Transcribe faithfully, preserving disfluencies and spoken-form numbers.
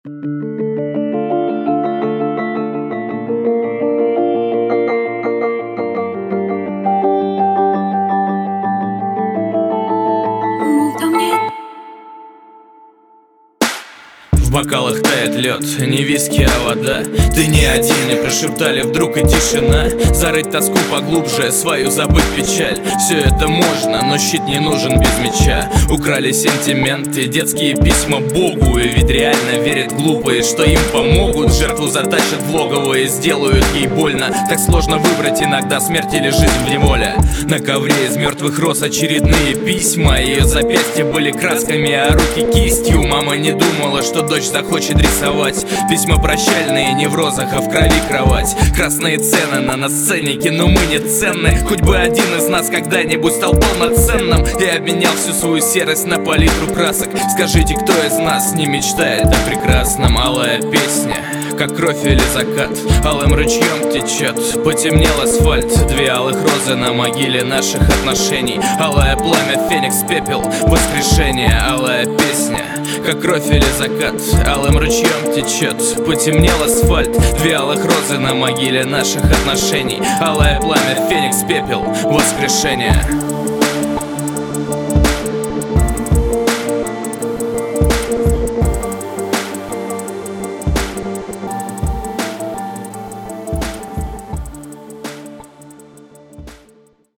В бокалах тает лед, не виски, а вода. Ты не один, и прошептали вдруг, и тишина. Зарыть тоску поглубже, свою забыть печаль. Все это можно, но щит не нужен без меча. Украли сентименты, детские письма Богу. И ведь реально верят глупые, что им помогут. Жертву затащат в логово и сделают ей больно. Так сложно выбрать иногда смерть или жизнь в неволе. На ковре из мертвых роз очередные письма. Ее запястья были красками, а руки кистью. Мама не думала, что дочь захочет рисовать. Письма прощальные, не в розах, а в крови кровать. Красные цены на насценнике, но мы не ценны. Хоть бы один из нас когда-нибудь стал полноценным и обменял всю свою серость на палитру красок. Скажите, кто из нас не мечтает о прекрасном? Алая песня, как кровь или закат, алым ручьем течет, потемнел асфальт. Две алых розы на могиле наших отношений. Алое пламя, феникс, пепел, воскрешение. Алая песня, как кровь или закат, алым ручьем течет, потемнел асфальт. Две алых розы на могиле наших отношений. Алое пламя, феникс, пепел, воскрешение.